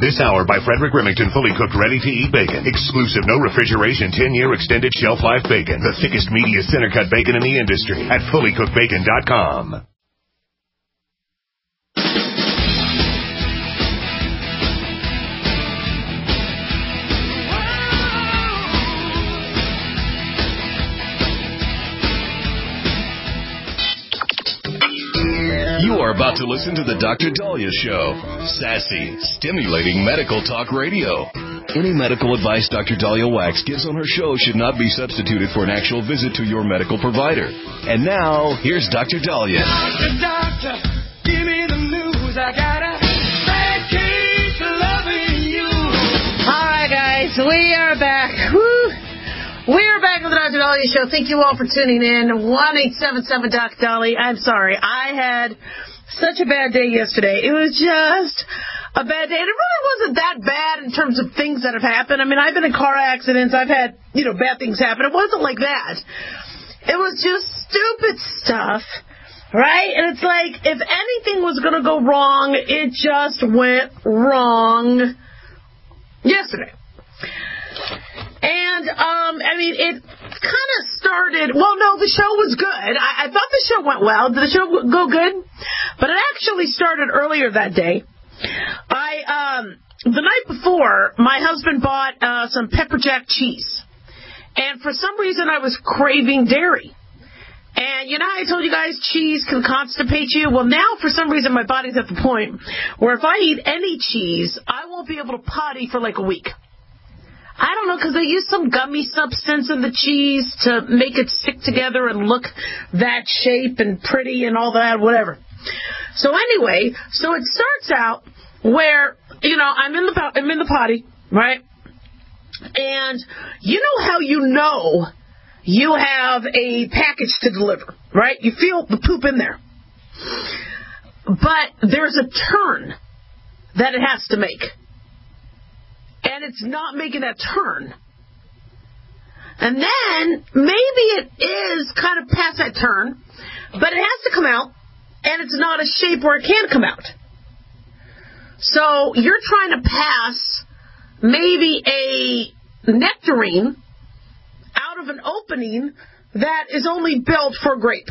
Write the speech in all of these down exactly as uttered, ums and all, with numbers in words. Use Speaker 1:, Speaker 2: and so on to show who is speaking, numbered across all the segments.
Speaker 1: This hour by Frederick Remington, fully cooked, ready-to-eat bacon. Exclusive, no refrigeration, ten-year extended shelf life bacon. The thickest, meatiest, center-cut bacon in the industry at fully cooked bacon dot com.
Speaker 2: You are about to listen to the Doctor Dahlia Show. Sassy, stimulating medical talk radio. Any medical advice Doctor Dahlia Wax gives on her show should not be substituted for an actual visit to your medical provider. And now, here's Doctor Dahlia.
Speaker 3: Doctor, doctor, give me the news. I got a bad case of loving you.
Speaker 4: All right, guys, we are back. Woo. We are back with the Doctor Dahlia Show. Thank you all for tuning in. one eight seven seven Doc Dahlia. I'm sorry. I had such a bad day yesterday. It was just a bad day. And it really wasn't that bad in terms of things that have happened. I mean, I've been in car accidents. I've had, you know, bad things happen. It wasn't like that. It was just stupid stuff, right? And it's like, if anything was going to go wrong, it just went wrong yesterday. And, um, I mean, it kind of started, well, no, the show was good. I, I thought the show went well. Did the show go good? But it actually started earlier that day. I, um, the night before, my husband bought uh, some pepper jack cheese. And for some reason, I was craving dairy. And you know how I told you guys cheese can constipate you? Well, now, for some reason, my body's at the point where if I eat any cheese, I won't be able to potty for like a week. I don't know, because they use some gummy substance in the cheese to make it stick together and look that shape and pretty and all that, whatever. So anyway, so it starts out where, you know, I'm in the I'm in the potty, right? And you know how you know you have a package to deliver, right? You feel the poop in there. But there's a turn that it has to make. And it's not making that turn. And then maybe it is kind of past that turn, but it has to come out, and it's not a shape where it can come out. So you're trying to pass maybe a nectarine out of an opening that is only built for grape.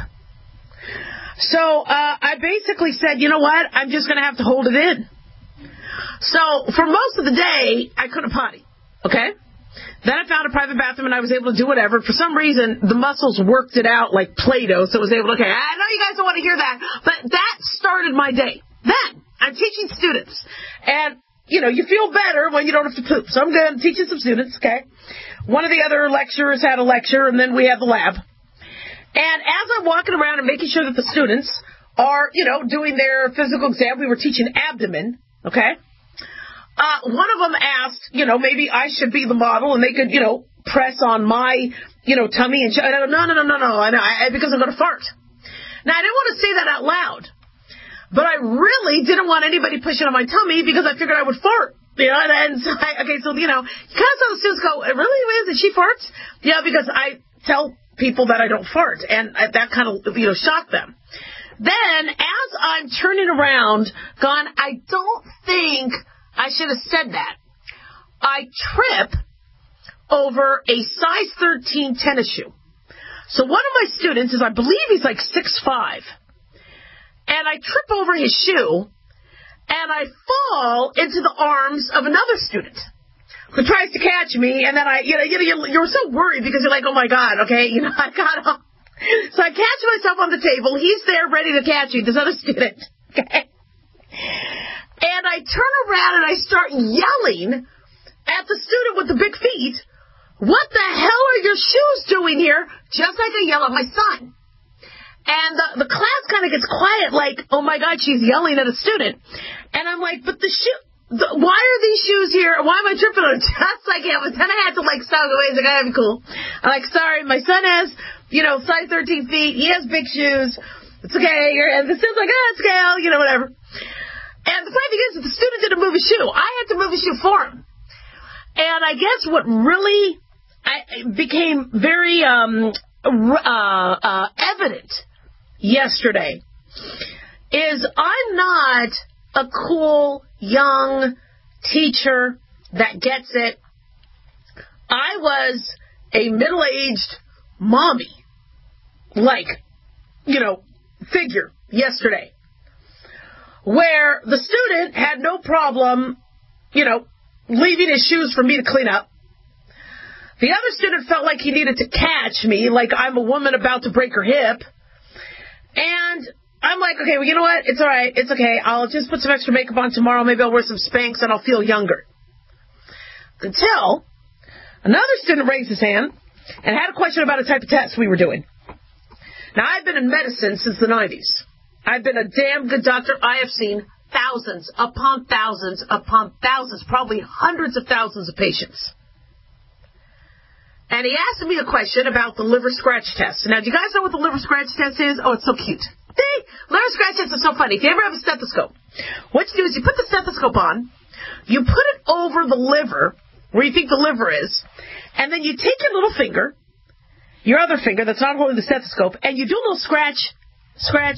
Speaker 4: So uh, I basically said, you know what, I'm just going to have to hold it in. So, for most of the day, I couldn't potty, okay? Then I found a private bathroom, and I was able to do whatever. For some reason, the muscles worked it out like Play-Doh, so I was able to, okay, I know you guys don't want to hear that, but that started my day. Then, I'm teaching students, and, you know, you feel better when you don't have to poop. So I'm good. I'm teaching some students, okay? One of the other lecturers had a lecture, and then we had the lab. And as I'm walking around and making sure that the students are, you know, doing their physical exam, we were teaching abdomen, okay? Uh, one of them asked, you know, maybe I should be the model and they could, you know, press on my, you know, tummy and sh- I go, no, no, no, no, no, I, I, because I'm going to fart. Now, I didn't want to say that out loud, but I really didn't want anybody pushing on my tummy because I figured I would fart. You know, and, and so I, okay, so, you know, you kind of saw the students go, really, Liz, did she farts? Yeah, because I tell people that I don't fart, and I, that kind of, you know, shocked them. Then, as I'm turning around, gone, I don't think I should have said that. I trip over a size thirteen tennis shoe. So one of my students is, I believe he's like six five. And I trip over his shoe, and I fall into the arms of another student who tries to catch me. And then I, you know, you know you're so worried because you're like, oh my God, okay, you know, I got off. So I catch myself on the table. He's there ready to catch me, this other student. Okay. And I turn around and I start yelling at the student with the big feet, what the hell are your shoes doing here? Just like I yell at my son. And the, the class kind of gets quiet, like, oh my God, she's yelling at a student. And I'm like, but the shoe, the, why are these shoes here? Why am I tripping on them? Just like him. And then I had to like stop away. He's like, I gotta be cool. I'm like, sorry, my son has, you know, size thirteen feet. He has big shoes. It's okay. And the student's like, ah, it's okay, you know, whatever. And the funny thing is, the student didn't move his shoe. I had to move his shoe for him. And I guess what really I, became very um, uh, uh, evident yesterday is I'm not a cool, young teacher that gets it. I was a middle-aged mommy, like, you know, figure yesterday, where the student had no problem, you know, leaving his shoes for me to clean up. The other student felt like he needed to catch me, like I'm a woman about to break her hip. And I'm like, okay, well, you know what? It's all right. It's okay. I'll just put some extra makeup on tomorrow. Maybe I'll wear some Spanx and I'll feel younger. Until another student raised his hand and had a question about a type of test we were doing. Now, I've been in medicine since the nineties. I've been a damn good doctor. I have seen thousands upon thousands upon thousands, probably hundreds of thousands of patients. And he asked me a question about the liver scratch test. Now, do you guys know what the liver scratch test is? Oh, it's so cute. See? Liver scratch test is so funny. If you ever have a stethoscope, what you do is you put the stethoscope on, you put it over the liver, where you think the liver is, and then you take your little finger, your other finger that's not holding the stethoscope, and you do a little scratch, scratch,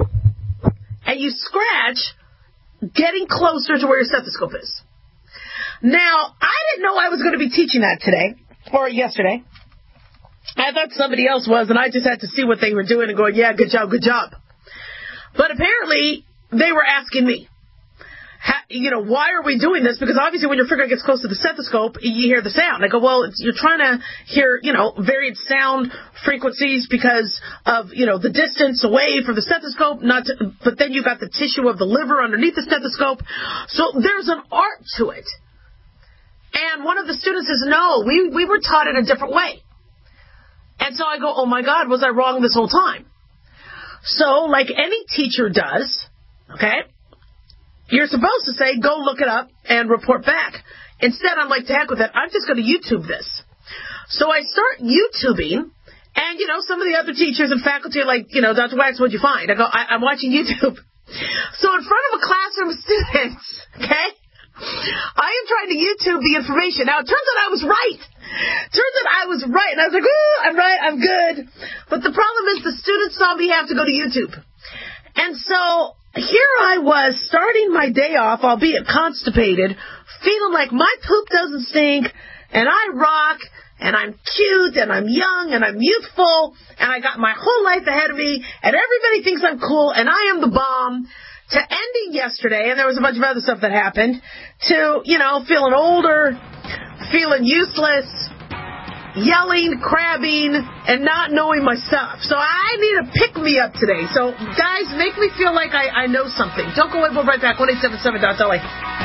Speaker 4: and you scratch getting closer to where your stethoscope is. Now, I didn't know I was going to be teaching that today. Or yesterday. I thought somebody else was, and I just had to see what they were doing and going, yeah, good job, good job. But apparently, they were asking me, how, you know, why are we doing this? Because obviously when your finger gets close to the stethoscope, you hear the sound. I go, well, it's, you're trying to hear, you know, varied sound frequencies because of, you know, the distance away from the stethoscope, not to, but then you got the tissue of the liver underneath the stethoscope. So there's an art to it. And one of the students says, no, we, we were taught it a different way. And so I go, oh, my God, was I wrong this whole time? So, like any teacher does, okay, you're supposed to say, go look it up and report back. Instead, I'm like, to heck with it, I'm just going to YouTube this. So I start YouTubing, and, you know, some of the other teachers and faculty are like, you know, Doctor Wax, what'd you find? I go, I, I'm watching YouTube. So in front of a classroom of students, okay, I am trying to YouTube the information. Now, it turns out I was right. Turns out I was right. And I was like, ooh, I'm right, I'm good. But the problem is the students saw me have to go to YouTube. And so here I was starting my day off, albeit constipated, feeling like my poop doesn't stink, and I rock, and I'm cute, and I'm young, and I'm youthful, and I got my whole life ahead of me, and everybody thinks I'm cool, and I am the bomb. To ending yesterday, and there was a bunch of other stuff that happened, to, you know, feeling older, feeling useless, yelling, crabbing, and not knowing my stuff. So I need a pick-me-up today. So, guys, make me feel like I, I know something. Don't go away, we'll be right back. one eight seven seven dot L A.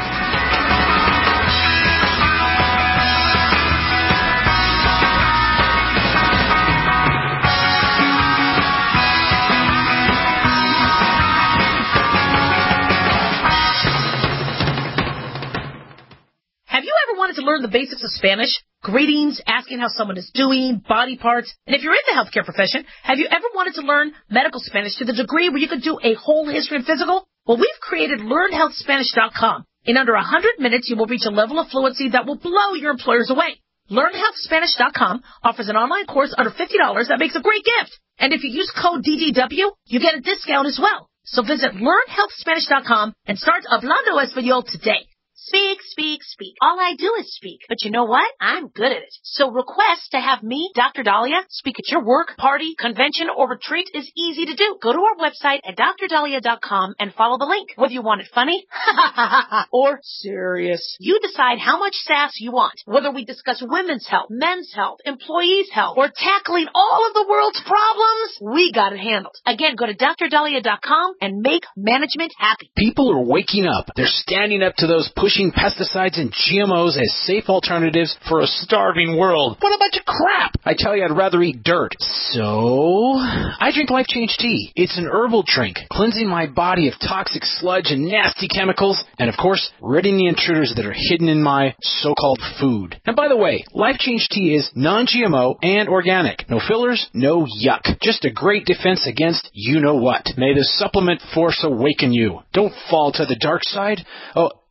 Speaker 4: Wanted to learn the basics of Spanish, greetings, asking how someone is doing, body parts, and if you're in the healthcare profession, have you ever wanted to learn medical Spanish to the degree where you could do a whole history and physical? Well, we've created learn health spanish dot com. In under one hundred minutes, you will reach a level of fluency that will blow your employers away. learn health spanish dot com offers an online course under fifty dollars that makes a great gift. And if you use code D D W, you get a discount as well. So visit learn health spanish dot com and start hablando español today. Speak, speak, speak. All I do is speak. But you know what? I'm good at it. So request to have me, Doctor Dahlia, speak at your work, party, convention, or retreat is easy to do. Go to our website at dr dahlia dot com and follow the link. Whether you want it funny or serious, you decide how much sass you want. Whether we discuss women's health, men's health, employees' health, or tackling all of the world's problems, we got it handled. Again, go to dr dahlia dot com and make management happy.
Speaker 5: People are waking up. They're standing up to those pushing pesticides and G M Os as safe alternatives for a starving world. What a bunch of crap! I tell you, I'd rather eat dirt. So, I drink Life Change Tea. It's an herbal drink, cleansing my body of toxic sludge and nasty chemicals, and of course, ridding the intruders that are hidden in my so-called food. And by the way, Life Change Tea is non-G M O and organic. No fillers, no yuck. Just a great defense against you-know-what. May the supplement force awaken you. Don't fall to the dark side. Oh,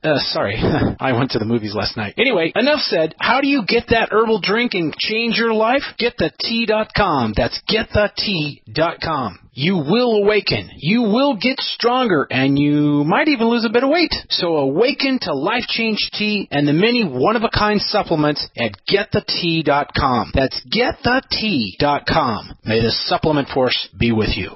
Speaker 5: Uh, sorry, I went to the movies last night. Anyway, enough said. How do you get that herbal drink and change your life? get the tea dot com. That's get the tea dot com. You will awaken. You will get stronger, and you might even lose a bit of weight. So awaken to Life Change Tea and the many one-of-a-kind supplements at get the tea dot com. That's get the tea dot com. May the supplement force be with you.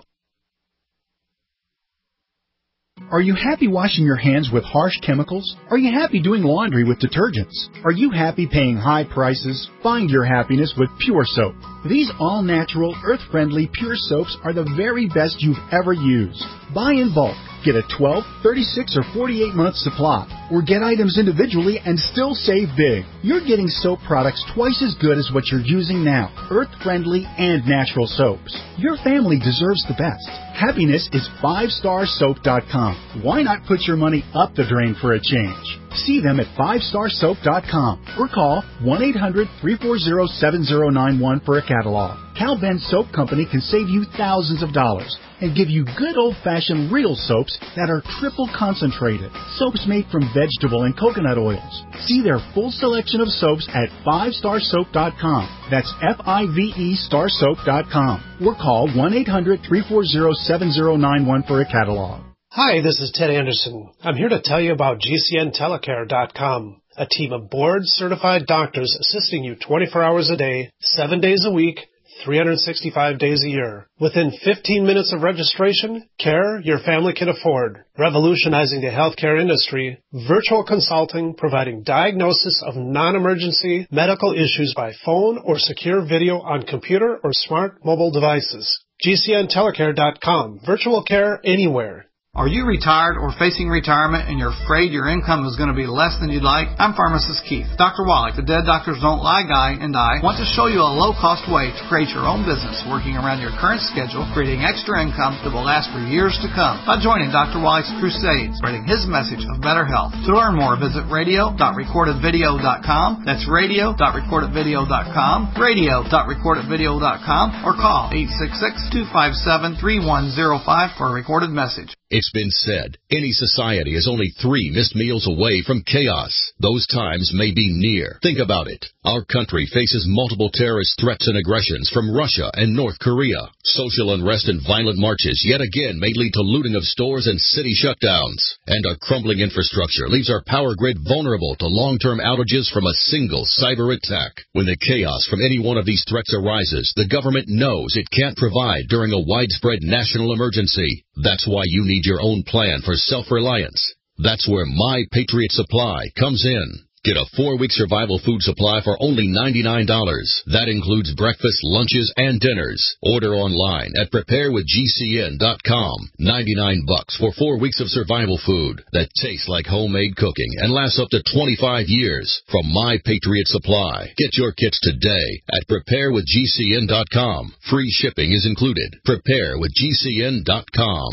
Speaker 6: Are you happy washing your hands with harsh chemicals? Are you happy doing laundry with detergents? Are you happy paying high prices? Find your happiness with Pure Soap. These all-natural, earth-friendly Pure Soaps are the very best you've ever used. Buy in bulk. Get a twelve, thirty-six, or forty-eight month supply. Or get items individually and still save big. You're getting soap products twice as good as what you're using now. Earth-friendly and natural soaps. Your family deserves the best. Happiness is five star soap dot com. Why not put your money up the drain for a change? See them at five star soap dot com or call one eight hundred, three four zero, seven zero nine one for a catalog. Cal Ben Soap Company can save you thousands of dollars and give you good old-fashioned real soaps that are triple concentrated. Soaps made from vegetable and coconut oils. See their full selection of soaps at five star soap dot com. That's F I V E star soap dot com. Or call one eight hundred, three four zero, seven zero nine one for a catalog.
Speaker 7: Hi, this is Ted Anderson. I'm here to tell you about G C N telecare dot com, a team of board-certified doctors assisting you twenty-four hours a day, seven days a week, three hundred sixty-five days a year. Within fifteen minutes of registration, care your family can afford. Revolutionizing the healthcare industry, virtual consulting providing diagnosis of non-emergency medical issues by phone or secure video on computer or smart mobile devices. G C N telecare dot com. Virtual care anywhere.
Speaker 8: Are you retired or facing retirement and you're afraid your income is going to be less than you'd like? I'm Pharmacist Keith. Doctor Wallach, the Dead Doctors Don't Lie guy, and I want to show you a low-cost way to create your own business working around your current schedule, creating extra income that will last for years to come by joining Doctor Wallach's crusades, spreading his message of better health. To learn more, visit radio dot recorded video dot com. That's radio dot recorded video dot com, radio dot recorded video dot com, or call eight six six, two five seven, three one zero five for a recorded message.
Speaker 2: It's been said, any society is only three missed meals away from chaos. Those times may be near. Think about it. Our country faces multiple terrorist threats and aggressions from Russia and North Korea. Social unrest and violent marches yet again may lead to looting of stores and city shutdowns. And our crumbling infrastructure leaves our power grid vulnerable to long-term outages from a single cyber attack. When the chaos from any one of these threats arises, the government knows it can't provide during a widespread national emergency. That's why you need your own plan for self-reliance. That's where My Patriot Supply comes in. Get a four-week survival food supply for only ninety-nine dollars. That includes breakfast, lunches, and dinners. Order online at prepare with G C N dot com. ninety-nine bucks for four weeks of survival food that tastes like homemade cooking and lasts up to twenty-five years from My Patriot Supply. Get your kits today at prepare with G C N dot com. Free shipping is included. prepare with G C N dot com.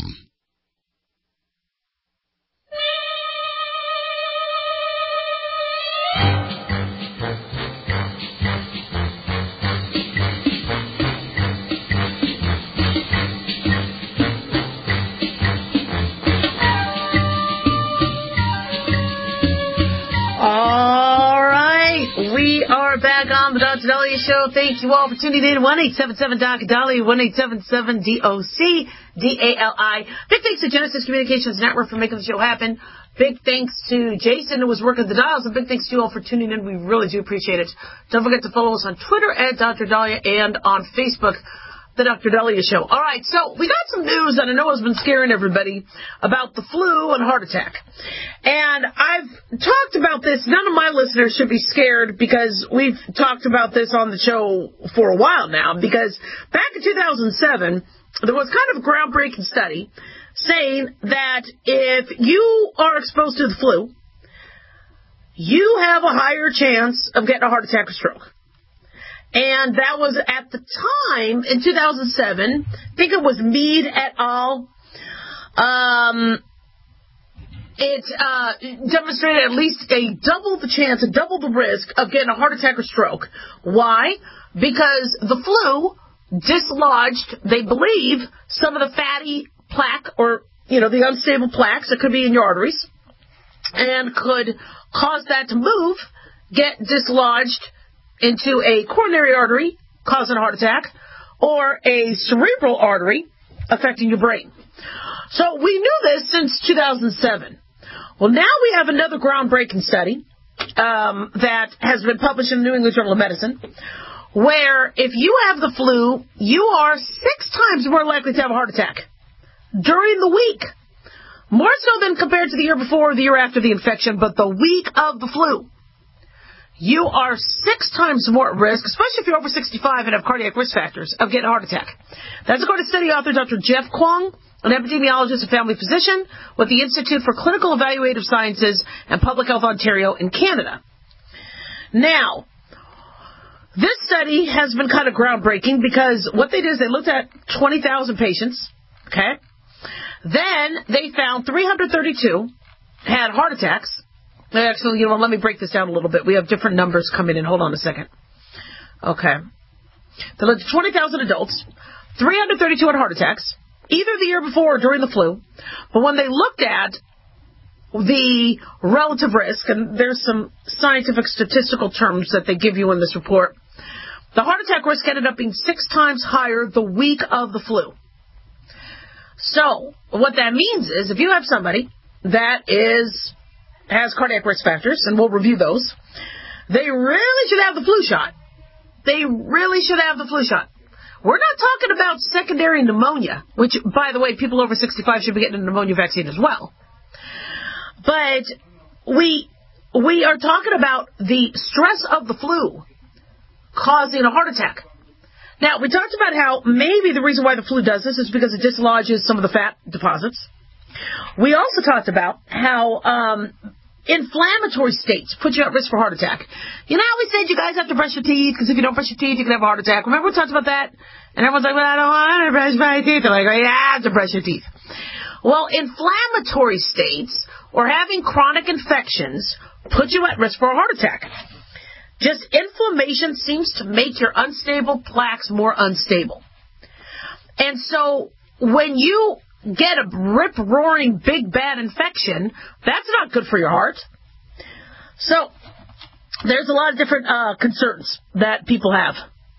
Speaker 4: Back on the Doctor Dahlia Show. Thank you all for tuning in. one eight seven seven Doctor Dahlia, one eight seven seven D O C D A L I. Big thanks to Genesis Communications Network for making the show happen. Big thanks to Jason who was working the dials, and big thanks to you all for tuning in. We really do appreciate it. Don't forget to follow us on Twitter at Doctor Dahlia and on Facebook, The Doctor Dahlia Show. All right, so we got some news that I know has been scaring everybody about the flu and heart attack. And I've talked about this. None of my listeners should be scared because we've talked about this on the show for a while now. Because back in two thousand seven, there was kind of a groundbreaking study saying that if you are exposed to the flu, you have a higher chance of getting a heart attack or stroke. And that was at the time, in two thousand seven, I think it was Mead et al. Um, it uh, demonstrated at least a double the chance, a double the risk of getting a heart attack or stroke. Why? Because the flu dislodged, they believe, some of the fatty plaque or, you know, the unstable plaques that could be in your arteries. and could cause that to move, get dislodged into a coronary artery, causing a heart attack, or a cerebral artery affecting your brain. So we knew this since two thousand seven. Well, now we have another groundbreaking study um, that has been published in the New England Journal of Medicine, where if you have the flu, you are six times more likely to have a heart attack during the week. More so than compared to the year before or the year after the infection, but the week of the flu. You are six times more at risk, especially if you're over sixty-five and have cardiac risk factors, of getting a heart attack. That's according to study author Doctor Jeff Kwong, an epidemiologist and family physician with the Institute for Clinical Evaluative Sciences and Public Health Ontario in Canada. Now, this study has been kind of groundbreaking because what they did is they looked at twenty thousand patients, okay? Then they found three hundred thirty-two had heart attacks. Actually, you know, let me break this down a little bit. We have different numbers coming in. Hold on a second. Okay. They looked at twenty thousand adults. three hundred thirty-two had heart attacks, either the year before or during the flu. But when they looked at the relative risk, and there's some scientific statistical terms that they give you in this report, the heart attack risk ended up being six times higher the week of the flu. So what that means is if you have somebody that is has cardiac risk factors, and we'll review those, they really should have the flu shot. They really should have the flu shot. We're not talking about secondary pneumonia, which, by the way, people over sixty-five should be getting a pneumonia vaccine as well. But we we are talking about the stress of the flu causing a heart attack. Now, we talked about how maybe the reason why the flu does this is because it dislodges some of the fat deposits. We also talked about how um, inflammatory states put you at risk for heart attack. You know how we said you guys have to brush your teeth because if you don't brush your teeth, you can have a heart attack. Remember we talked about that? And everyone's like, well, I don't want to brush my teeth. They're like, well, you have to brush your teeth. Well, inflammatory states or having chronic infections put you at risk for a heart attack. Just inflammation seems to make your unstable plaques more unstable. And so when you get a rip-roaring big bad infection, that's not good for your heart. So there's a lot of different uh, concerns that people have.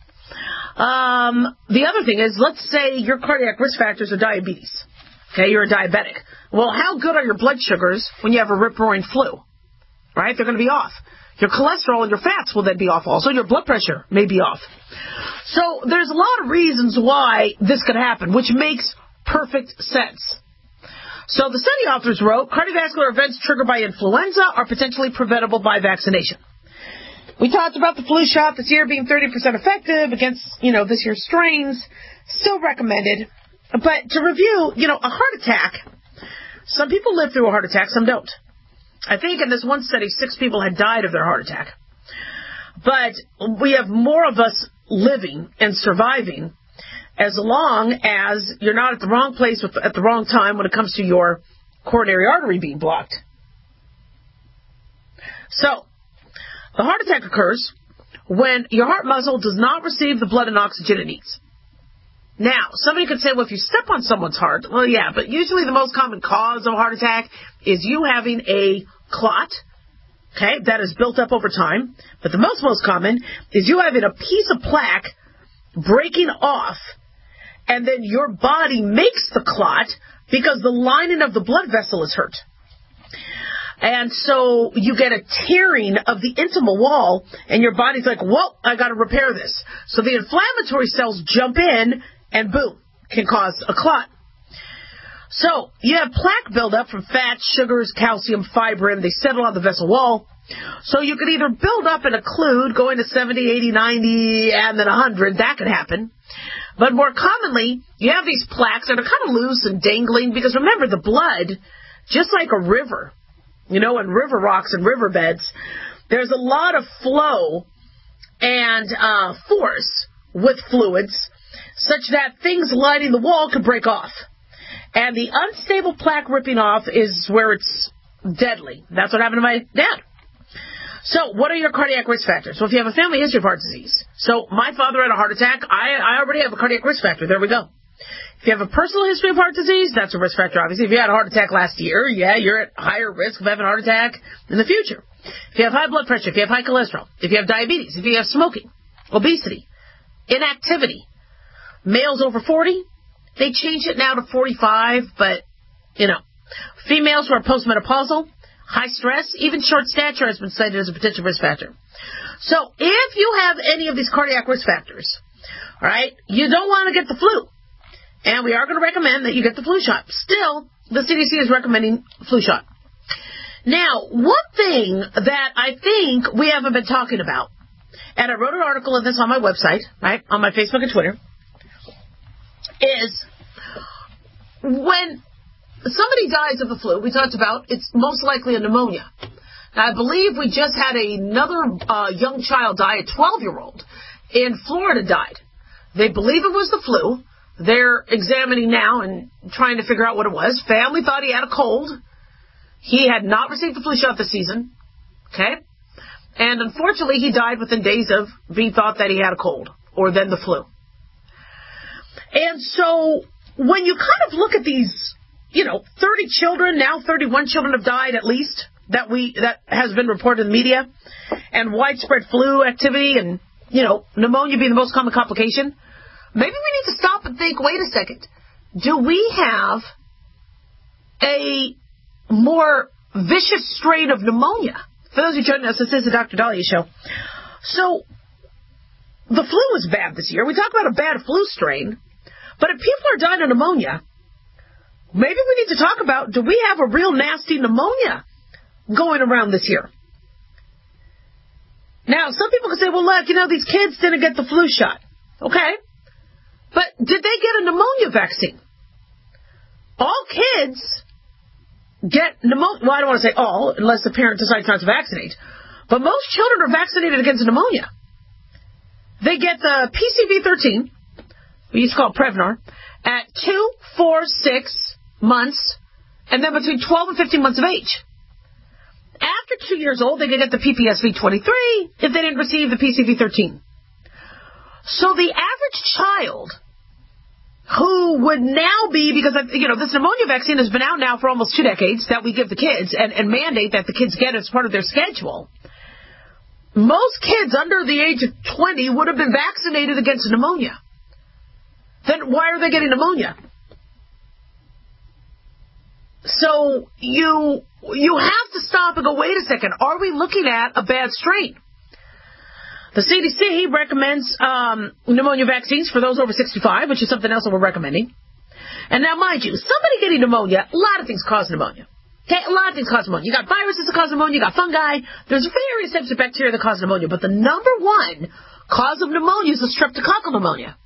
Speaker 4: Um, the other thing is, let's say your cardiac risk factors are diabetes. Okay, you're a diabetic. Well, how good are your blood sugars when you have a rip-roaring flu? Right? They're going to be off. Your cholesterol and your fats will then be off also. Your blood pressure may be off. So there's a lot of reasons why this could happen, which makes perfect sense. So the study authors wrote, cardiovascular events triggered by influenza are potentially preventable by vaccination. We talked about the flu shot this year being thirty percent effective against, you know, this year's strains. Still recommended. But to review, you know, a heart attack, some people live through a heart attack, some don't. I think in this one study, six people had died of their heart attack. But we have more of us living and surviving as long as you're not at the wrong place with, at the wrong time when it comes to your coronary artery being blocked. So, the heart attack occurs when your heart muscle does not receive the blood and oxygen it needs. Now, somebody could say, well, if you step on someone's heart, well, yeah, but usually the most common cause of a heart attack is you having a clot, okay, that is built up over time. But the most, most common is you having a piece of plaque breaking off, and then your body makes the clot because the lining of the blood vessel is hurt. And so you get a tearing of the intimal wall, and your body's like, whoa, I got to repair this. So the inflammatory cells jump in, and boom, can cause a clot. So you have plaque buildup from fat, sugars, calcium, fibrin. They settle on the vessel wall. So you could either build up and occlude, going to seventy, eighty, ninety, and then one hundred. That could happen. But more commonly, you have these plaques that are kind of loose and dangling because, remember, the blood, just like a river, you know, in river rocks and riverbeds, there's a lot of flow and uh, force with fluids such that things lining the wall could break off. And the unstable plaque ripping off is where it's deadly. That's what happened to my dad. So what are your cardiac risk factors? Well, if you have a family history of heart disease. So my father had a heart attack. I, I already have a cardiac risk factor. There we go. If you have a personal history of heart disease, that's a risk factor, obviously. If you had a heart attack last year, yeah, you're at higher risk of having a heart attack in the future. If you have high blood pressure, if you have high cholesterol, if you have diabetes, if you have smoking, obesity, inactivity, males over forty, they changed it now to forty-five, but, you know, females who are postmenopausal, high stress, even short stature has been cited as a potential risk factor. So if you have any of these cardiac risk factors, all right, you don't want to get the flu. And we are going to recommend that you get the flu shot. Still, the C D C is recommending flu shot. Now, one thing that I think we haven't been talking about, and I wrote an article of this on my website, right, on my Facebook and Twitter, is when somebody dies of the flu, we talked about, it's most likely a pneumonia. Now, I believe we just had another uh, young child die, a twelve-year-old, in Florida died. They believe it was the flu. They're examining now and trying to figure out what it was. Family thought he had a cold. He had not received the flu shot this season. Okay? And unfortunately, he died within days of being thought that he had a cold, or then the flu. And so, when you kind of look at these, you know, thirty children, now thirty-one children have died at least, that we that has been reported in the media, and widespread flu activity and, you know, pneumonia being the most common complication, maybe we need to stop and think, wait a second, do we have a more vicious strain of pneumonia? For those who join us, this is the Doctor Dahlia Show. So, the flu was bad this year. We talk about a bad flu strain, but if people are dying of pneumonia, maybe we need to talk about, do we have a real nasty pneumonia going around this year? Now, some people can say, well, look, you know, these kids didn't get the flu shot. Okay. But did they get a pneumonia vaccine? All kids get pneumonia. Well, I don't want to say all, unless the parent decides not to vaccinate. But most children are vaccinated against pneumonia. They get the P C V thirteen, we used to call it Prevnar, at two, four, six months, and then between twelve and fifteen months of age. After two years old, they can get the P P S V twenty-three if they didn't receive the P C V thirteen. So the average child who would now be, because, you know, this pneumonia vaccine has been out now for almost two decades that we give the kids and, and mandate that the kids get as part of their schedule. Most kids under the age of twenty would have been vaccinated against pneumonia. Then why are they getting pneumonia? So you you have to stop and go, wait a second, are we looking at a bad strain? The C D C recommends um, pneumonia vaccines for those over sixty-five, which is something else that we're recommending. And now, mind you, somebody getting pneumonia, a lot of things cause pneumonia. Okay, a lot of things cause pneumonia. You got viruses that cause pneumonia, you got fungi. There's various types of bacteria that cause pneumonia, but the number one cause of pneumonia is the streptococcal pneumonia.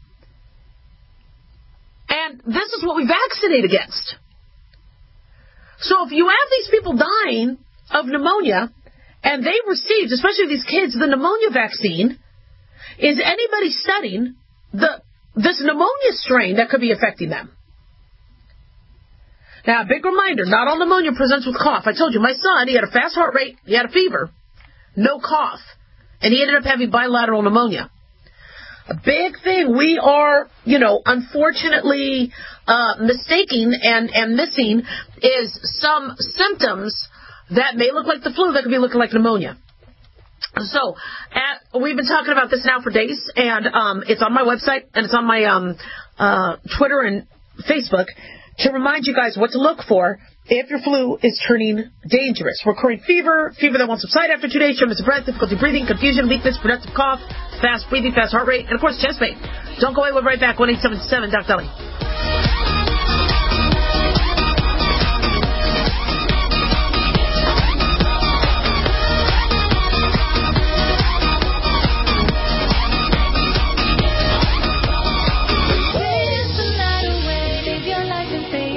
Speaker 4: And this is what we vaccinate against. So if you have these people dying of pneumonia, and they received, especially these kids, the pneumonia vaccine, is anybody studying the this pneumonia strain that could be affecting them? Now, a big reminder, not all pneumonia presents with cough. I told you, my son, he had a fast heart rate, he had a fever, no cough, and he ended up having bilateral pneumonia. A big thing we are, you know, unfortunately uh, mistaking and, and missing is some symptoms that may look like the flu that could be looking like pneumonia. So, at, we've been talking about this now for days, and um, it's on my website, and it's on my um, uh, Twitter and Facebook, to remind you guys what to look for if your flu is turning dangerous. Recurring fever, fever that won't subside after two days, shortness of breath, difficulty breathing, confusion, weakness, productive cough, fast breathing, fast heart rate, and of course chest pain. Don't go away, we'll be right back, one eight seven seven, Doc Dahlia.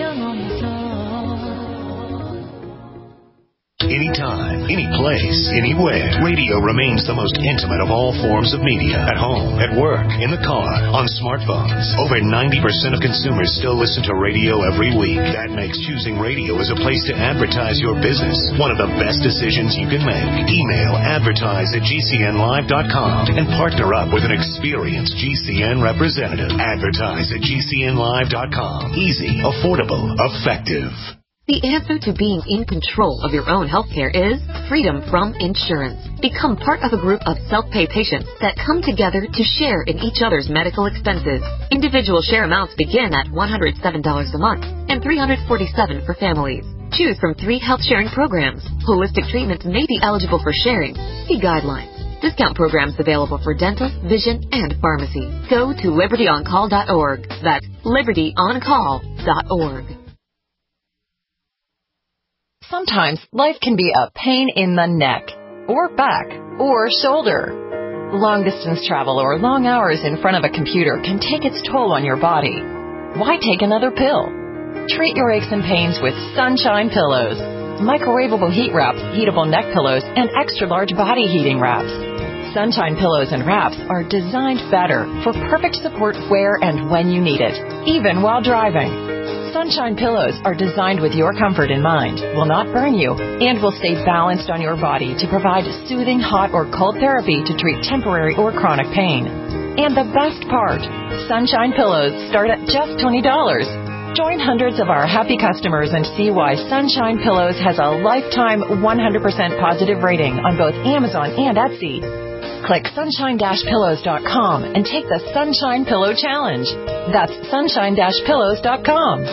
Speaker 1: Anytime, any place, any anywhere. Radio remains the most intimate of all forms of media. At home, at work, in the car, on smartphones. Over ninety percent of consumers still listen to radio every week. That makes choosing radio as a place to advertise your business one of the best decisions you can make. Email advertise at G C N live dot com and partner up with an experienced G C N representative. Advertise at G C N live dot com. Easy, affordable, effective.
Speaker 9: The answer to being in control of your own healthcare is freedom from insurance. Become part of a group of self-pay patients that come together to share in each other's medical expenses. Individual share amounts begin at one hundred seven dollars a month and three hundred forty-seven dollars for families. Choose from three health sharing programs. Holistic treatments may be eligible for sharing. See guidelines. Discount programs available for dental, vision, and pharmacy. Go to liberty on call dot org. That's liberty on call dot org.
Speaker 10: Sometimes life can be a pain in the neck, or back, or shoulder. Long-distance travel or long hours in front of a computer can take its toll on your body. Why take another pill? Treat your aches and pains with Sunshine Pillows. Microwavable heat wraps, heatable neck pillows, and extra-large body heating wraps. Sunshine Pillows and wraps are designed better for perfect support where and when you need it, even while driving. Sunshine Pillows are designed with your comfort in mind, will not burn you, and will stay balanced on your body to provide soothing hot or cold therapy to treat temporary or chronic pain. And the best part, Sunshine Pillows start at just twenty dollars. Join hundreds of our happy customers and see why Sunshine Pillows has a lifetime one hundred percent positive rating on both Amazon and Etsy. Click sunshine dash pillows dot com and take the Sunshine Pillow Challenge. That's sunshine dash pillows dot com.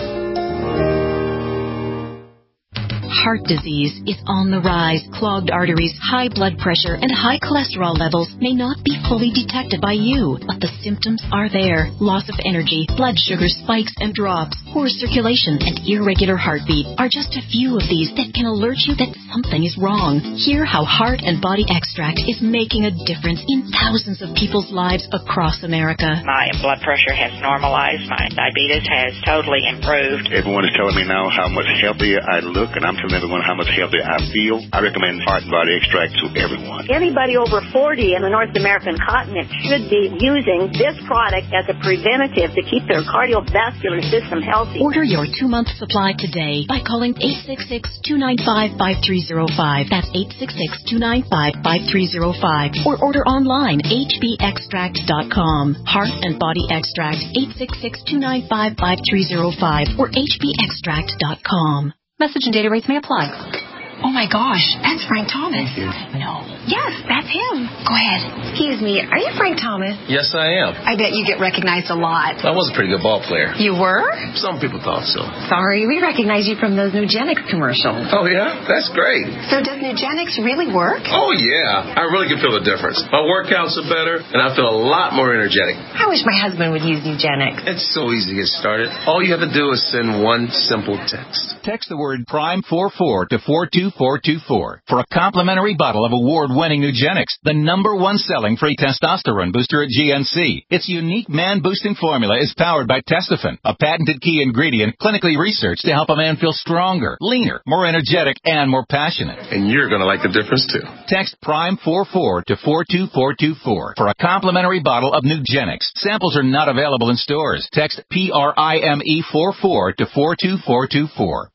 Speaker 11: Heart disease is on the rise. Clogged arteries, high blood pressure, and high cholesterol levels may not be fully detected by you, but the symptoms are there. Loss of energy, blood sugar spikes and drops, poor circulation, and irregular heartbeat are just a few of these that can alert you that something is wrong. Hear how Heart and Body Extract is making a difference in thousands of people's lives across America.
Speaker 12: My blood pressure has normalized. My diabetes has totally improved.
Speaker 13: Everyone is telling me now how much healthier I look, and I'm telling everyone how much healthier I feel. I recommend Heart and Body Extract to everyone.
Speaker 14: Anybody over forty in the North American continent should be using this product as a preventative to keep their cardiovascular system healthy.
Speaker 11: Order your two-month supply today by calling eight six six, two nine five, five three zero five. That's eight six six, two nine five, five three zero five. Or order online, h b extract dot com. Heart and Body Extract, eight six six, two nine five, five three zero five or h b extract dot com.
Speaker 15: Message and data rates may apply. Oh my gosh, that's Frank Thomas. No. Yes, that's him. Go ahead. Excuse me, are you Frank Thomas?
Speaker 16: Yes, I am.
Speaker 15: I bet you get recognized a lot.
Speaker 16: I was a pretty good ball player.
Speaker 15: You were?
Speaker 16: Some people thought so.
Speaker 15: Sorry, we recognize you from those Nugenix commercials.
Speaker 16: Oh, yeah? That's great.
Speaker 15: So does Nugenix really work?
Speaker 16: Oh, yeah. I really can feel the difference. My workouts are better, and I feel a lot more energetic.
Speaker 15: I wish my husband would use Nugenix.
Speaker 16: It's so easy to get started. All you have to do is send one simple text.
Speaker 17: Text the word Prime forty-four to four two four two four for a complimentary bottle of award-winning Nugenix, the number one selling free testosterone booster at G N C. Its unique man-boosting formula is powered by Testofen, a patented key ingredient clinically researched to help a man feel stronger, leaner, more energetic, and more passionate.
Speaker 16: And you're going to like the difference, too.
Speaker 17: Text Prime forty-four to four two four two four for a complimentary bottle of Nugenix. Samples are not available in stores. Text P R I M E forty-four to four two four two four.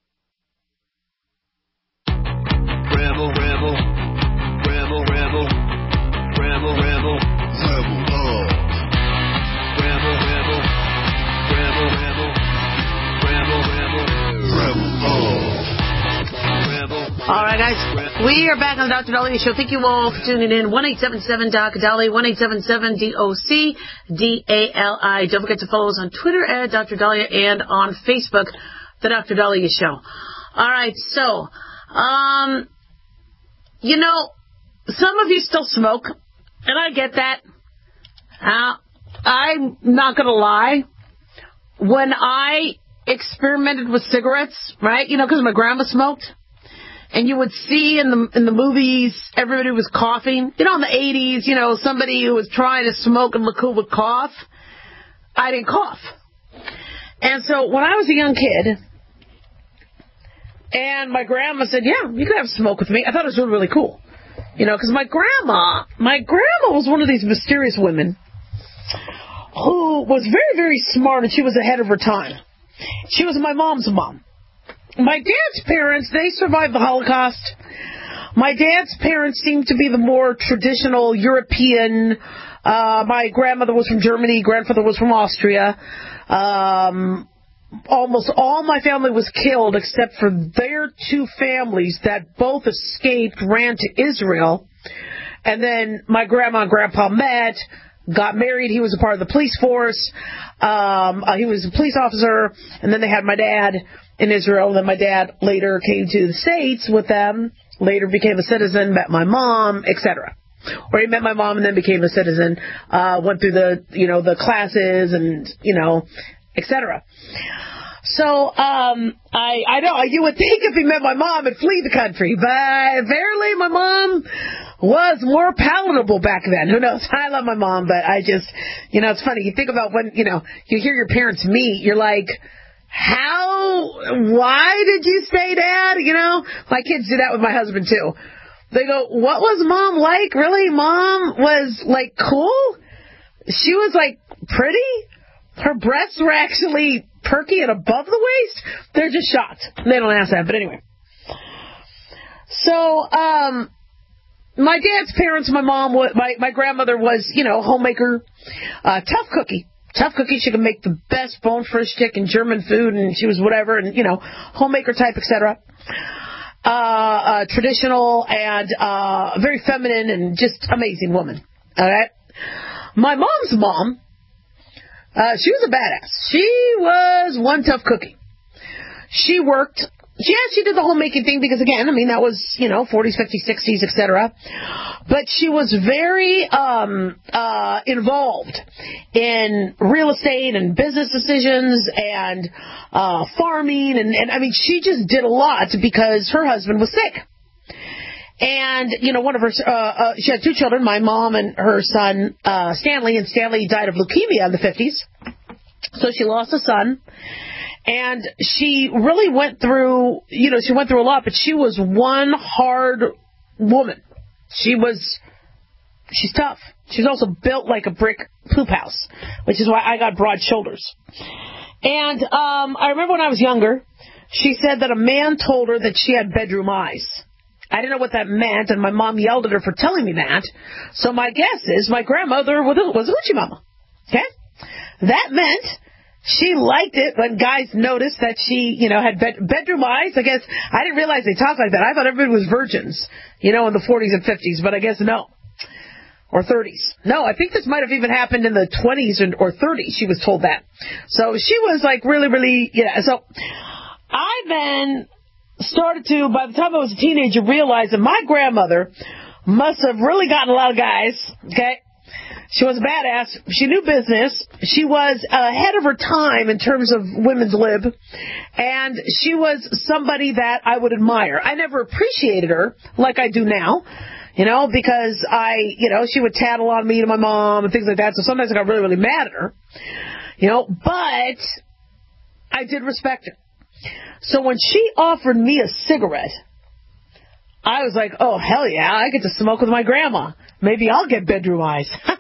Speaker 3: Rebel, rebel, rebel, rebel, rebel, rebel, rebel love. Rebel, rebel, rebel, rebel, rebel, rebel, rebel love. Rebel.
Speaker 4: All right, guys, we are back on the Doctor Dolly Show. Thank you all for tuning in. one eight seven seven D O C Dolly, one eight seven seven D O C D A L I. Don't forget to follow us on Twitter at Doctor Dahlia and on Facebook, the Doctor Dahlia Show. All right, so, um... you know, some of you still smoke, and I get that. Uh, I'm not going to lie. When I experimented with cigarettes, right, you know, because my grandma smoked, and you would see in the in the movies, everybody was coughing. You know, in the eighties, you know, somebody who was trying to smoke and look cool would cough. I didn't cough. And so when I was a young kid, and my grandma said, yeah, you can have a smoke with me. I thought it was really, really cool. You know, because my grandma, my grandma was one of these mysterious women who was very, very smart, and she was ahead of her time. She was my mom's mom. My dad's parents, they survived the Holocaust. My dad's parents seemed to be the more traditional European. Uh, my grandmother was from Germany. Grandfather was from Austria. Um, almost all my family was killed except for their two families that both escaped, ran to Israel. And then my grandma and grandpa met, got married. He was a part of the police force. Um, uh, he was a police officer. And then they had my dad in Israel. And then my dad later came to the States with them. Later became a citizen, met my mom, et cetera. Or he met my mom and then became a citizen, uh, went through the, you know, the classes and, you know, et cetera. So, um, I, I know, you would think if he met my mom, he'd flee the country, but apparently my mom was more palatable back then. Who knows? I love my mom, but I just, you know, it's funny. You think about when, you know, you hear your parents meet, you're like, how, why did you say Dad? You know, my kids do that with my husband too. They go, what was Mom like? Really? Mom was like cool? She was like pretty? Her breasts were actually perky and above the waist? They're just shocked. They don't ask that, but anyway. So, um, my dad's parents, my mom, my, my grandmother was, you know, homemaker, uh, tough cookie. Tough cookie. She could make the best bone-fresh chicken, German food, and she was whatever, and, you know, homemaker type, et cetera. Uh, uh, traditional and, uh, very feminine and just amazing woman. All right. My mom's mom, uh, she was a badass. She was one tough cookie. She worked, yeah, she did the homemaking thing because, again, I mean, that was, you know, forties, fifties, sixties, et cetera. But she was very, um, uh, involved in real estate and business decisions and, uh, farming. And, and, I mean, she just did a lot because her husband was sick. And, you know, one of her, uh, uh, she had two children, my mom and her son, uh, Stanley, and Stanley died of leukemia in the fifties. So she lost a son. And she really went through, you know, she went through a lot, but she was one hard woman. She was, she's tough. She's also built like a brick poop house, which is why I got broad shoulders. And um, I remember when I was younger, she said that a man told her that she had bedroom eyes. I didn't know what that meant, and my mom yelled at her for telling me that. So my guess is my grandmother was a hoochie mama. Okay? That meant she liked it when guys noticed that she, you know, had bed- bedroom eyes. I guess I didn't realize they talked like that. I thought everybody was virgins, you know, in the forties and fifties, but I guess no. Or thirties. No, I think this might have even happened in the twenties or thirties. She was told that. So she was like really, really, yeah. So I then started to, by the time I was a teenager, realize that my grandmother must have really gotten a lot of guys, okay? She was a badass. She knew business. She was ahead of her time in terms of women's lib. And she was somebody that I would admire. I never appreciated her like I do now, you know, because I, you know, she would tattle on me to my mom and things like that. So sometimes I got really, really mad at her, you know, but I did respect her. So when she offered me a cigarette, I was like, oh, hell yeah, I get to smoke with my grandma. Maybe I'll get bedroom eyes. And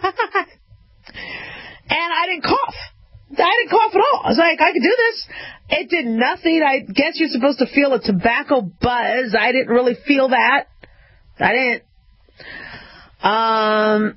Speaker 4: I didn't cough. I didn't cough at all. I was like, I can do this. It did nothing. I guess you're supposed to feel a tobacco buzz. I didn't really feel that. I didn't. Um.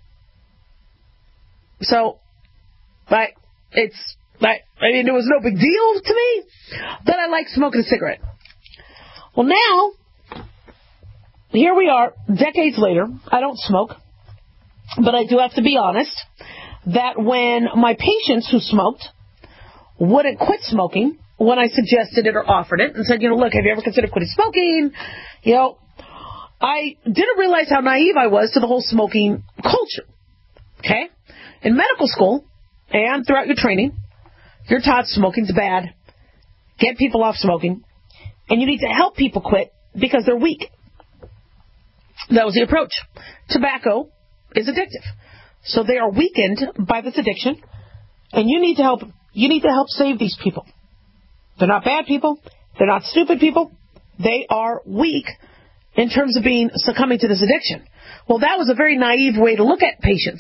Speaker 4: So, like, it's, like, I mean, it was no big deal to me, but I like smoking a cigarette. Well, now, here we are, decades later. I don't smoke, but I do have to be honest that when my patients who smoked wouldn't quit smoking, when I suggested it or offered it and said, you know, look, have you ever considered quitting smoking? You know, I didn't realize how naive I was to the whole smoking culture. Okay? In medical school and throughout your training, you're taught smoking's bad. Get people off smoking. And you need to help people quit because they're weak. That was the approach. Tobacco is addictive. So they are weakened by this addiction, and you need to help you need to help save these people. They're not bad people. They're not stupid people. They are weak, in terms of being succumbing to this addiction. Well, that was a very naive way to look at patients.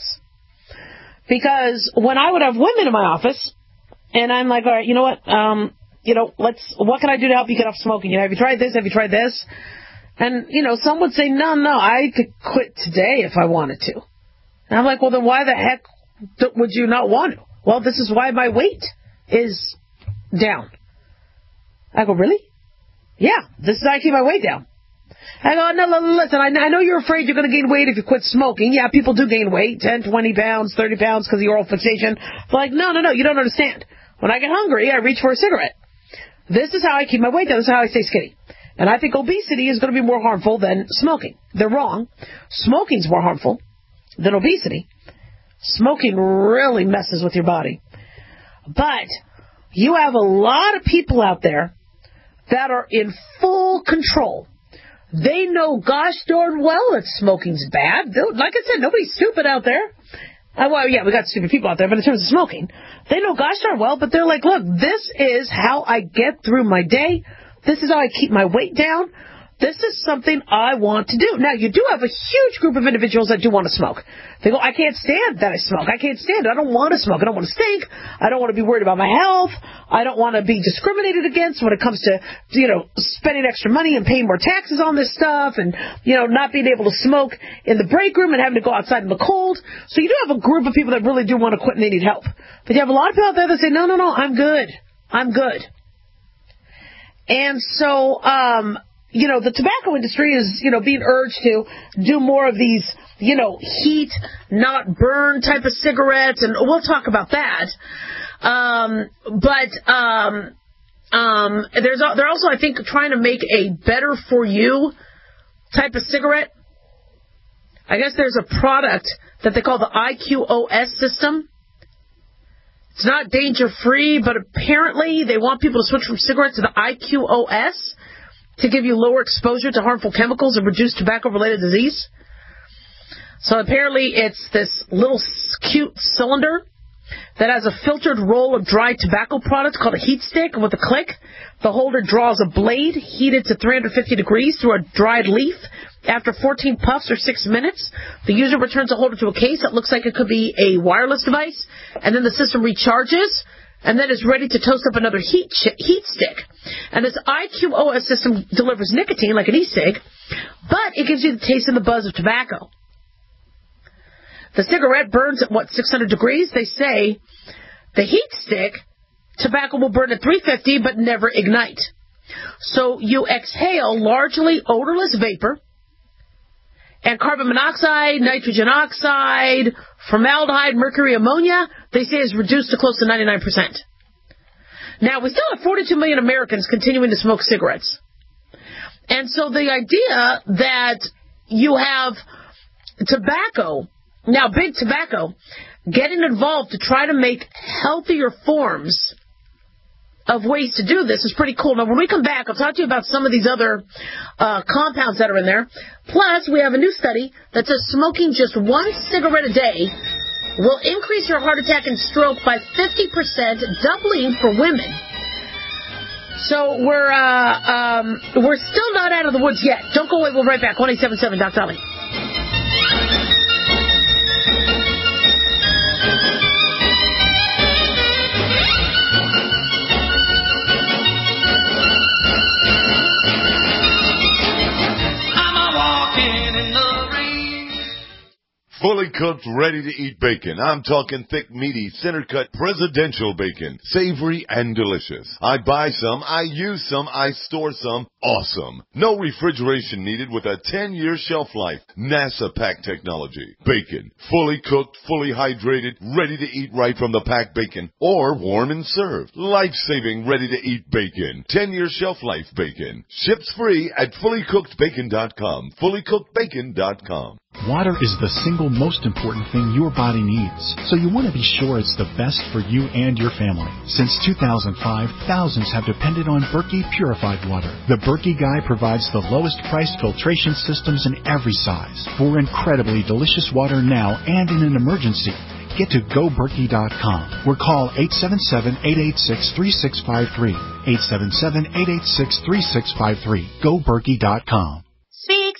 Speaker 4: Because when I would have women in my office, and I'm like, all right, you know what, um, you know, let's, what can I do to help you get off smoking? You know, have you tried this? Have you tried this? And, you know, some would say, no, no, I could quit today if I wanted to. And I'm like, well, then why the heck would you not want to? Well, this is why my weight is down. I go, really? Yeah, this is how I keep my weight down. I go, no, no, listen, I, I know you're afraid you're going to gain weight if you quit smoking. Yeah, people do gain weight, ten, twenty pounds, thirty pounds because of oral fixation. But like, no, no, no, you don't understand. When I get hungry, I reach for a cigarette. This is how I keep my weight down. This is how I stay skinny. And I think obesity is going to be more harmful than smoking. They're wrong. Smoking's more harmful than obesity. Smoking really messes with your body. But you have a lot of people out there that are in full control. They know gosh darn well that smoking's bad. Like I said, nobody's stupid out there. Uh, well, yeah, we got stupid people out there, but in terms of smoking, they know gosh darn well, but they're like, look, this is how I get through my day. This is how I keep my weight down. This is something I want to do. Now, you do have a huge group of individuals that do want to smoke. They go, I can't stand that I smoke. I can't stand it. I don't want to smoke. I don't want to stink. I don't want to be worried about my health. I don't want to be discriminated against when it comes to, you know, spending extra money and paying more taxes on this stuff and, you know, not being able to smoke in the break room and having to go outside in the cold. So you do have a group of people that really do want to quit and they need help. But you have a lot of people out there that say, no, no, no, I'm good. I'm good. And so, um... you know, the tobacco industry is, you know, being urged to do more of these, you know, heat, not burn type of cigarettes, and we'll talk about that. Um, but um, um, there's they're also, I think, trying to make a better for you type of cigarette. I guess there's a product that they call the I Q O S system. It's not danger free, but apparently they want people to switch from cigarettes to the I Q O S. To give you lower exposure to harmful chemicals and reduce tobacco-related disease. So apparently it's this little cute cylinder that has a filtered roll of dry tobacco product called a heat stick. And with a click, the holder draws a blade heated to three hundred fifty degrees through a dried leaf. After fourteen puffs or six minutes, the user returns the holder to a case that looks like it could be a wireless device. And then the system recharges. And then it's ready to toast up another heat ch- heat stick. And this I Q O S system delivers nicotine like an e-cig, but it gives you the taste and the buzz of tobacco. The cigarette burns at, what, six hundred degrees? They say the heat stick, tobacco will burn at three fifty, but never ignite. So you exhale largely odorless vapor, and carbon monoxide, nitrogen oxide, formaldehyde, mercury, ammonia, they say is reduced to close to ninety-nine percent. Now, we still have forty-two million Americans continuing to smoke cigarettes. And so the idea that you have tobacco, now big tobacco, getting involved to try to make healthier forms of ways to do this is pretty cool. Now, when we come back, I'll talk to you about some of these other uh, compounds that are in there. Plus, we have a new study that says smoking just one cigarette a day will increase your heart attack and stroke by fifty percent, doubling for women. So we're uh, um, we're still not out of the woods yet. Don't go away. We'll be right back. one eight seven seven, Doctor Ali.
Speaker 18: Fully cooked, ready-to-eat bacon. I'm talking thick, meaty, center-cut, presidential bacon. Savory and delicious. I buy some, I use some, I store some. Awesome. No refrigeration needed with a ten-year shelf life. NASA pack technology. Bacon. Fully cooked, fully hydrated, ready to eat right from the packed bacon. Or warm and served. Life-saving, ready-to-eat bacon. ten-year shelf life bacon. Ships free at fully cooked bacon dot com. fully cooked bacon dot com.
Speaker 6: Water is the single most important thing your body needs, so you want to be sure it's the best for you and your family. Since two thousand five, thousands have depended on Berkey purified water. The Berkey Guy provides the lowest priced filtration systems in every size for incredibly delicious water now and in an emergency. Get to go berkey dot com or call eight seven seven, eight eight six, three six five three. eight seven seven, eight eight six, three six five three. go berkey dot com.
Speaker 19: Speak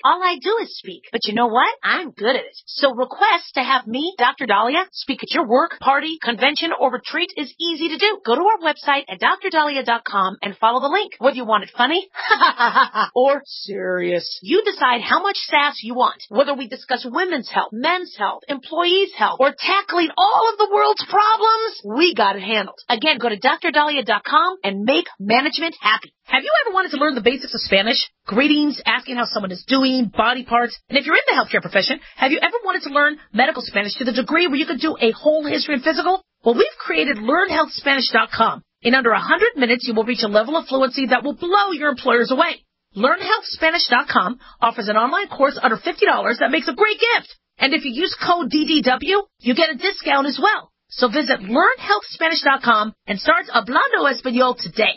Speaker 4: All I do is speak. But you know what? I'm good at it. So request to have me, Doctor Dahlia, speak at your work, party, convention, or retreat is easy to do. Go to our website at dr dahlia dot com and follow the link. Whether you want it funny or serious, you decide how much sass you want. Whether we discuss women's health, men's health, employees' health, or tackling all of the world's problems, we got it handled. Again, go to dr dahlia dot com and make management happy. Have you ever wanted to learn the basics of Spanish? Greetings, asking how someone is doing, body parts. And if you're in the healthcare profession, have you ever wanted to learn medical Spanish to the degree where you could do a whole history and physical? Well, we've created learn health spanish dot com. In under one hundred minutes, you will reach a level of fluency that will blow your employers away. learn health spanish dot com offers an online course under fifty dollars that makes a great gift. And if you use code D D W, you get a discount as well. So visit learn health spanish dot com and start Hablando Español today.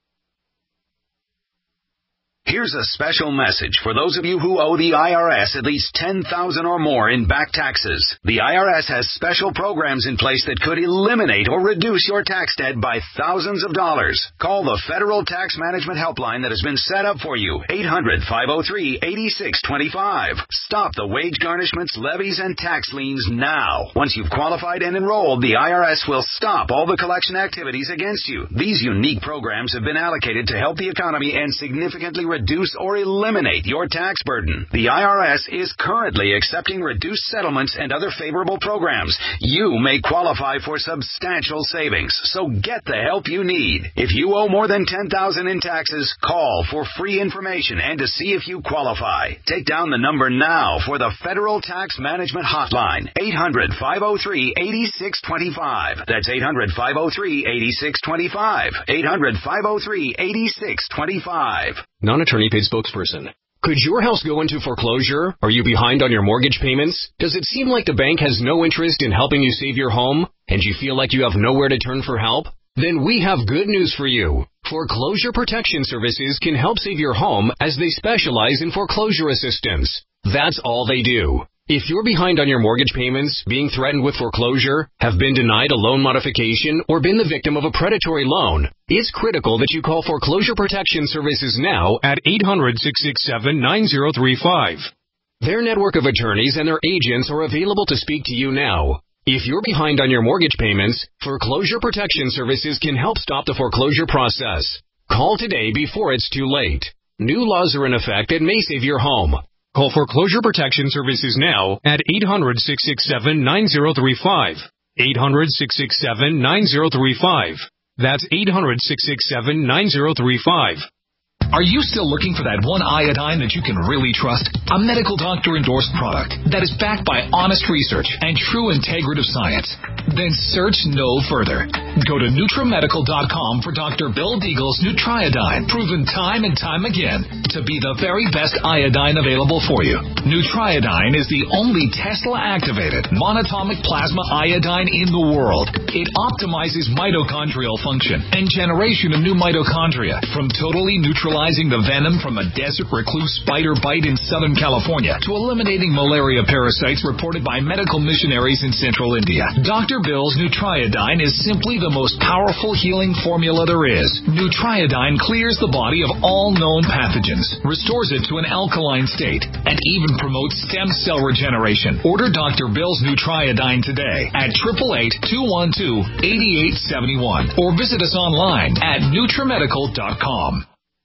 Speaker 19: Here's a special message for those of you who owe the I R S at least ten thousand dollars or more in back taxes. The I R S has special programs in place that could eliminate or reduce your tax debt by thousands of dollars. Call the Federal Tax Management Helpline that has been set up for you, eight hundred, five oh three, eight six two five. Stop the wage garnishments, levies, and tax liens now. Once you've qualified and enrolled, the I R S will stop all the collection activities against you. These unique programs have been allocated to help the economy and significantly reduce reduce or eliminate your tax burden. The I R S is currently accepting reduced settlements and other favorable programs. You may qualify for substantial savings, so get the help you need. If you owe more than ten thousand dollars in taxes, call for free information and to see if you qualify. Take down the number now for the Federal Tax Management Hotline, eight hundred, five oh three, eight six two five. That's eight hundred, five oh three, eight six two five. eight hundred, five oh three, eight six two five.
Speaker 20: Non-attorney paid spokesperson. Could your house go into foreclosure? Are you behind on your mortgage payments? Does it seem like the bank has no interest in helping you save your home, and you feel like you have nowhere to turn for help? Then we have good news for you. Foreclosure Protection Services can help save your home as they specialize in foreclosure assistance. That's all they do. If you're behind on your mortgage payments, being threatened with foreclosure, have been denied a loan modification, or been the victim of a predatory loan, it's critical that you call Foreclosure Protection Services now at eight hundred, six six seven, nine zero three five. Their network of attorneys and their agents are available to speak to you now. If you're behind on your mortgage payments, Foreclosure Protection Services can help stop the foreclosure process. Call today before it's too late. New laws are in effect that may save your home. Call Foreclosure Protection Services now at eight hundred, six six seven, nine zero three five. eight hundred, six six seven, nine zero three five. That's eight hundred, six six seven, nine zero three five.
Speaker 21: Are you still looking for that one iodine that you can really trust? A medical doctor-endorsed product that is backed by honest research and true integrative science? Then search no further. Go to Nutra Medical dot com for Doctor Bill Deagle's Nutriodine, proven time and time again to be the very best iodine available for you. Nutriodine is the only Tesla-activated monatomic plasma iodine in the world. It optimizes mitochondrial function and generation of new mitochondria from totally neutralizing the venom from a desert recluse spider bite in Southern California to eliminating malaria parasites reported by medical missionaries in central India. Doctor Bill's Nutriodine is simply the most powerful healing formula there is. Nutriodine clears the body of all known pathogens, restores it to an alkaline state, and even promotes stem cell regeneration. Order Doctor Bill's Nutriodine today at eight eight eight, two one two, eight eight seven one or visit us online at Nutra Medical dot com.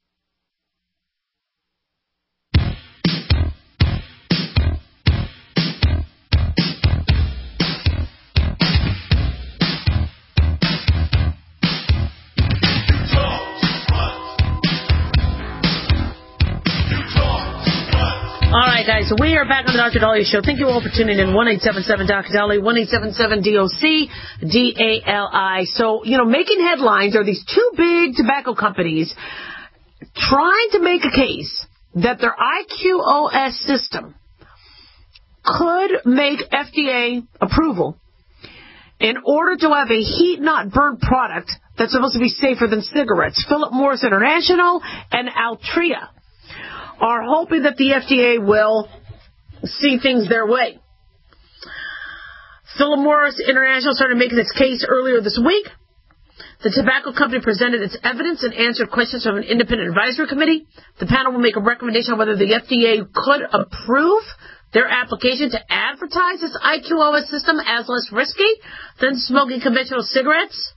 Speaker 4: All right, guys, so we are back on the Doctor Dahlia Show. Thank you all for tuning in. one eight seven seven Doctor Dahlia, one eight seven seven D O C D A L I. So, you know, making headlines are these two big tobacco companies trying to make a case that their I Q O S system could make F D A approval in order to have a heat-not-burn product that's supposed to be safer than cigarettes. Philip Morris International and Altria are hoping that the F D A will see things their way. Philip Morris International started making its case earlier this week. The tobacco company presented its evidence and answered questions from an independent advisory committee. The panel will make a recommendation on whether the F D A could approve their application to advertise its I Q O S system as less risky than smoking conventional cigarettes.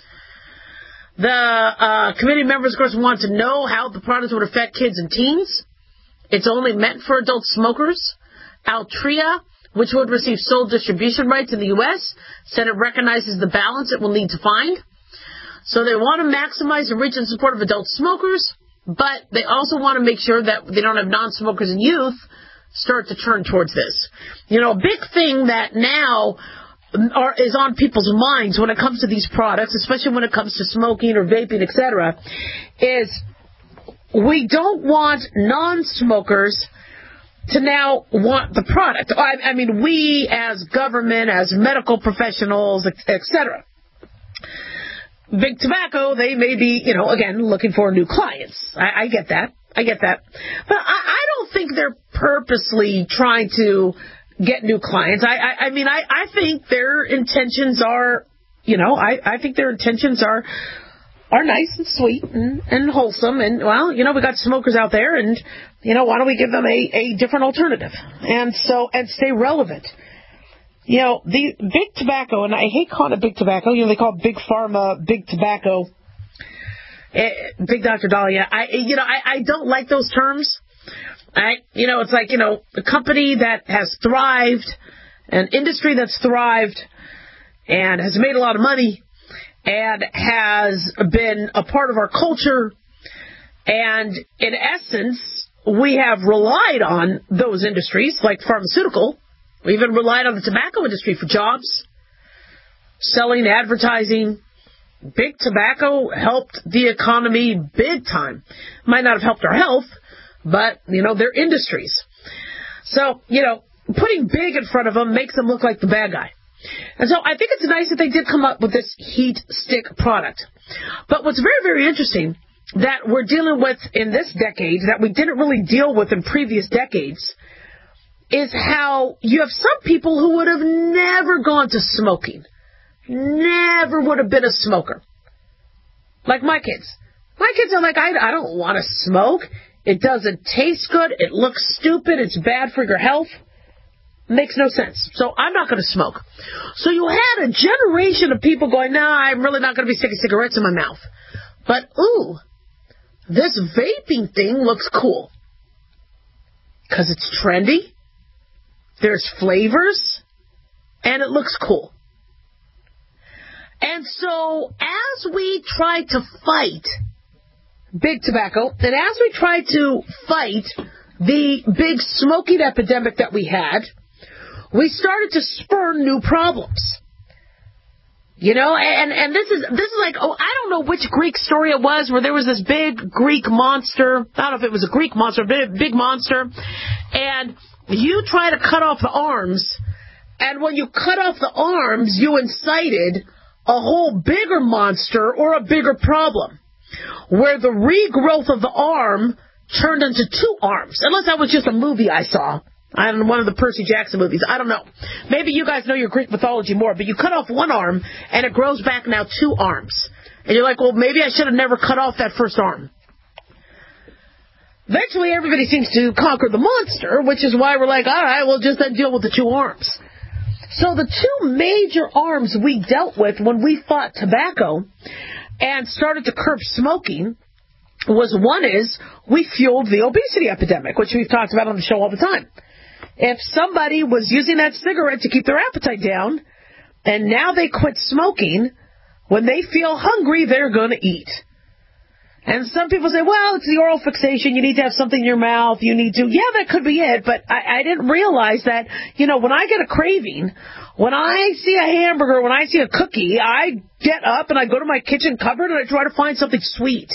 Speaker 4: The uh, committee members, of course, want to know how the product would affect kids and teens. It's only meant for adult smokers. Altria, which would receive sole distribution rights in the U S, said it recognizes the balance it will need to find. So they want to maximize the reach and support of adult smokers, but they also want to make sure that they don't have non-smokers and youth start to turn towards this. You know, a big thing that now are, is on people's minds when it comes to these products, especially when it comes to smoking or vaping, et cetera, is we don't want non-smokers to now want the product. I, I mean, we as government, as medical professionals, et cetera. Big Tobacco, they may be, you know, again, looking for new clients. I, I get that. I get that. But I, I don't think they're purposely trying to get new clients. I, I, I mean, I, I think their intentions are, you know, I, I think their intentions are are nice and sweet and, and wholesome. And, well, you know, we got smokers out there, and, you know, why don't we give them a, a different alternative? And so, and stay relevant. You know, the Big Tobacco, and I hate calling it Big Tobacco, you know, they call it Big Pharma, Big Tobacco, eh, Big Doctor Dahlia. I, you know, I, I don't like those terms. I, you know, it's like, you know, a company that has thrived, an industry that's thrived and has made a lot of money and has been a part of our culture. And in essence, we have relied on those industries like pharmaceutical. We even relied on the tobacco industry for jobs, selling, advertising. Big Tobacco helped the economy big time. Might not have helped our health, but, you know, they're industries. So, you know, putting big in front of them makes them look like the bad guy. And so I think it's nice that they did come up with this heat stick product. But what's very, very interesting that we're dealing with in this decade that we didn't really deal with in previous decades is how you have some people who would have never gone to smoking. Never would have been a smoker. Like my kids. My kids are like, I, I don't want to smoke. It doesn't taste good. It looks stupid. It's bad for your health. Makes no sense. So I'm not going to smoke. So you had a generation of people going, nah, I'm really not going to be sticking cigarettes in my mouth. But, ooh, this vaping thing looks cool. Because it's trendy. There's flavors. And it looks cool. And so as we try to fight Big Tobacco, and as we try to fight the big smoking epidemic that we had, we started to spur new problems. You know, and, and this is this is like, oh, I don't know which Greek story it was where there was this big Greek monster. I don't know if it was a Greek monster, a big, big monster. And you try to cut off the arms, and when you cut off the arms, you incited a whole bigger monster or a bigger problem, where the regrowth of the arm turned into two arms. Unless that was just a movie I saw. I don't know, one of the Percy Jackson movies. I don't know. Maybe you guys know your Greek mythology more, but you cut off one arm, and it grows back now two arms. And you're like, well, maybe I should have never cut off that first arm. Eventually, everybody seems to conquer the monster, which is why we're like, all right, well, just then deal with the two arms. So the two major arms we dealt with when we fought tobacco and started to curb smoking was, one is, we fueled the obesity epidemic, which we've talked about on the show all the time. If somebody was using that cigarette to keep their appetite down, and now they quit smoking, when they feel hungry, they're going to eat. And some people say, well, it's the oral fixation. You need to have something in your mouth. You need to. Yeah, that could be it. But I, I didn't realize that, you know, when I get a craving, when I see a hamburger, when I see a cookie, I get up and I go to my kitchen cupboard and I try to find something sweet.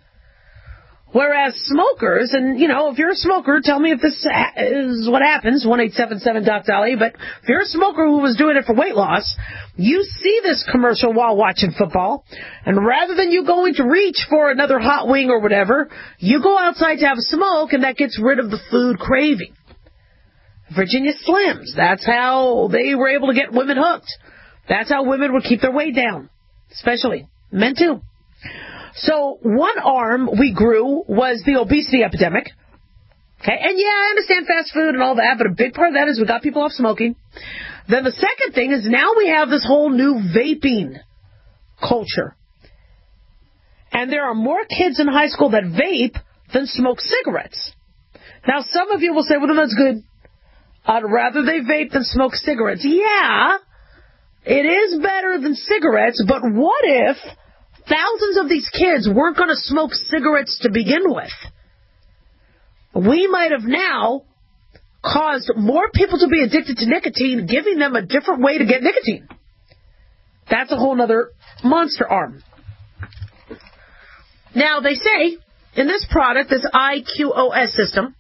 Speaker 4: Whereas smokers, and, you know, if you're a smoker, tell me if this is what happens, one eight seven seven Doc Dolly, but if you're a smoker who was doing it for weight loss, you see this commercial while watching football, and rather than you going to reach for another hot wing or whatever, you go outside to have a smoke, and that gets rid of the food craving. Virginia Slims, that's how they were able to get women hooked. That's how women would keep their weight down, especially Men too. So one arm we grew was the obesity epidemic. Okay, and yeah, I understand fast food and all that, but a big part of that is we got people off smoking. Then the second thing is now we have this whole new vaping culture. And there are more kids in high school that vape than smoke cigarettes. Now, some of you will say, well, that's good. I'd rather they vape than smoke cigarettes. Yeah, it is better than cigarettes, but what if thousands of these kids weren't going to smoke cigarettes to begin with? We might have now caused more people to be addicted to nicotine, giving them a different way to get nicotine. That's a whole other monster arm. Now, they say in this product, this I Q O S system,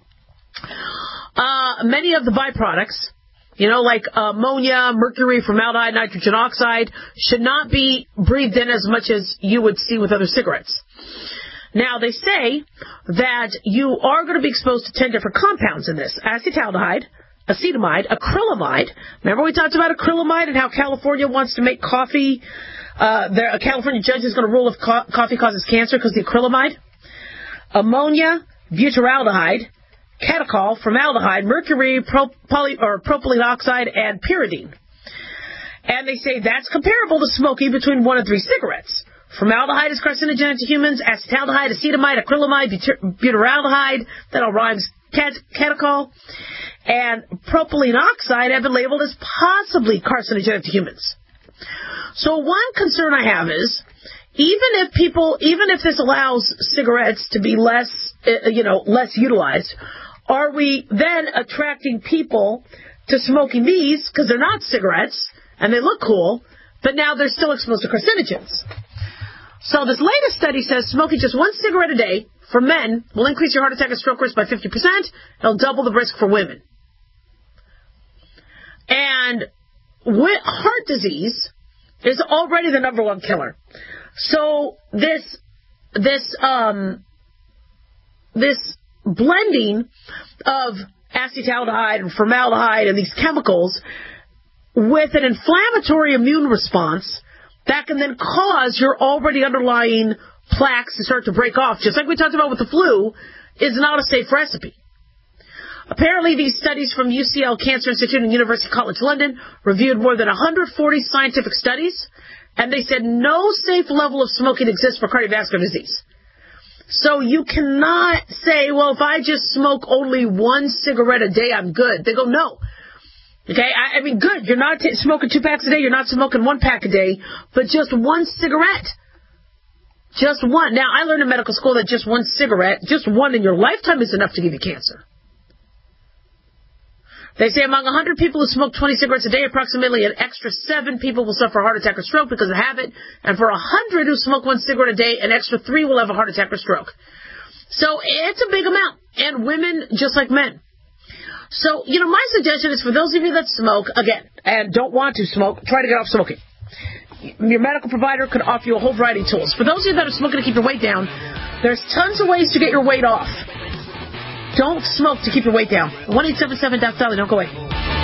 Speaker 4: uh, many of the byproducts, you know, like ammonia, mercury, formaldehyde, nitrogen oxide, should not be breathed in as much as you would see with other cigarettes. Now, they say that you are going to be exposed to ten different compounds in this. Acetaldehyde, acetamide, acrylamide. Remember we talked about acrylamide and how California wants to make coffee, uh, there, a California judge is going to rule if co- coffee causes cancer because of the acrylamide. Ammonia, butyraldehyde, catechol, formaldehyde, mercury, pro- poly- or propylene oxide, and pyridine. And they say that's comparable to smoking between one and three cigarettes. Formaldehyde is carcinogenic to humans. Acetaldehyde, acetamide, acrylamide, butyr- butyraldehyde, that all rhymes, cat- catechol, and propylene oxide have been labeled as possibly carcinogenic to humans. So one concern I have is, even if people, even if this allows cigarettes to be less, uh, you know, less utilized, are we then attracting people to smoking these because they're not cigarettes and they look cool, but now they're still exposed to carcinogens? So this latest study says smoking just one cigarette a day for men will increase your heart attack and stroke risk by fifty percent. It'll double the risk for women. And with heart disease is already the number one killer. So this this um this blending of acetaldehyde and formaldehyde and these chemicals with an inflammatory immune response that can then cause your already underlying plaques to start to break off, just like we talked about with the flu, is not a safe recipe. Apparently, these studies from U C L Cancer Institute and University College London reviewed more than one hundred forty scientific studies, and they said no safe level of smoking exists for cardiovascular disease. So you cannot say, well, if I just smoke only one cigarette a day, I'm good. They go, no. Okay, I, I mean, good. You're not t- smoking two packs a day. You're not smoking one pack a day, but just one cigarette. Just one. Now, I learned in medical school that just one cigarette, just one in your lifetime is enough to give you cancer. They say among one hundred people who smoke twenty cigarettes a day, approximately an extra seven people will suffer a heart attack or stroke because of habit. And for one hundred who smoke one cigarette a day, an extra three will have a heart attack or stroke. So it's a big amount. And women, just like men. So, you know, my suggestion is for those of you that smoke, again, and don't want to smoke, try to get off smoking. Your medical provider could offer you a whole variety of tools. For those of you that are smoking to keep your weight down, there's tons of ways to get your weight off. Don't smoke to keep your weight down. one eight seven seven dot Sally, don't go away.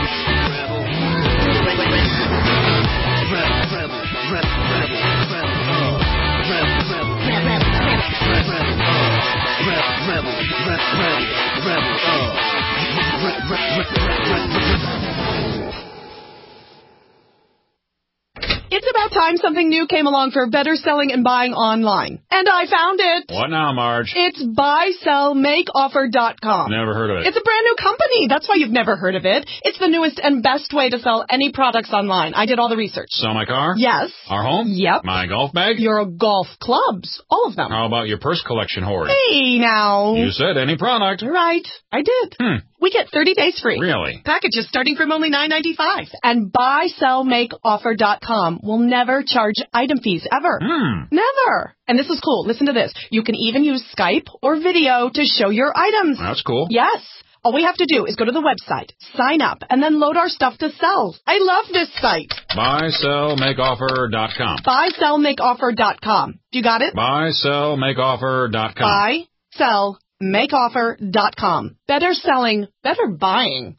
Speaker 5: It's about time something new came along for better selling and buying online. And I found it.
Speaker 22: What now, Marge?
Speaker 5: It's buy sell make offer dot com.
Speaker 22: Never heard of it.
Speaker 5: It's a brand new company. That's why you've never heard of it. It's the newest and best way to sell any products online. I did all the research.
Speaker 22: Sell my car?
Speaker 5: Yes.
Speaker 22: Our home?
Speaker 5: Yep.
Speaker 22: My golf bag?
Speaker 5: Your golf clubs. All of them.
Speaker 22: How about your purse collection hoard?
Speaker 5: Hey, now.
Speaker 22: You said any product.
Speaker 5: Right. I did.
Speaker 22: Hmm.
Speaker 5: We get thirty days free.
Speaker 22: Really?
Speaker 5: Packages starting from only nine ninety-five. And buy sell make offer dot com will never charge item fees ever.
Speaker 22: Hmm.
Speaker 5: Never. And this is cool. Listen to this. You can even use Skype or video to show your items.
Speaker 22: That's cool.
Speaker 5: Yes. All we have to do is go to the website, sign up, and then load our stuff to sell. I love this site.
Speaker 22: buy sell make offer dot com.
Speaker 5: buy sell make offer dot com. You got it?
Speaker 22: buy sell make offer dot com.
Speaker 5: buy sell make offer dot com. Better selling, better buying.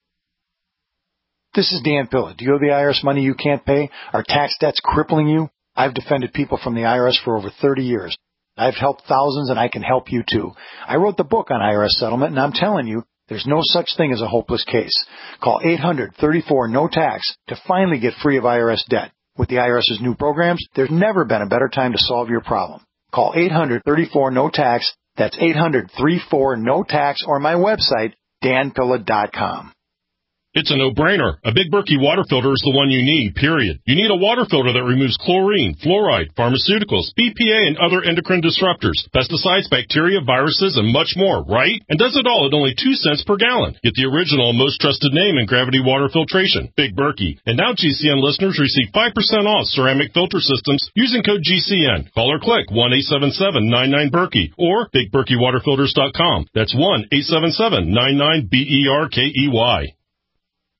Speaker 23: This is Dan Pilla. Do you owe the I R S money you can't pay? Are tax debts crippling you?
Speaker 7: I've defended people from the I R S for over thirty years. I've helped thousands, and I can help you too. I wrote the book on I R S settlement, and I'm telling you, there's no such thing as a hopeless case. Call eight hundred, thirty-four, no tax to finally get free of I R S debt. With the IRS's new programs, there's never been a better time to solve your problem. Call eight hundred, thirty-four, no tax. That's eight hundred, thirty-four, no tax, or my website, dan pilla dot com.
Speaker 8: It's a no-brainer. A Big Berkey water filter is the one you need, period. You need a water filter that removes chlorine, fluoride, pharmaceuticals, B P A, and other endocrine disruptors, pesticides, bacteria, viruses, and much more, right? And does it all at only two cents per gallon. Get the original and most trusted name in gravity water filtration, Big Berkey. And now G C N listeners receive five percent off ceramic filter systems using code G C N. Call or click one eight seven seven, nine nine, Berkey or big berkey water filters dot com. That's one eight seven seven, nine nine, B E R K E Y.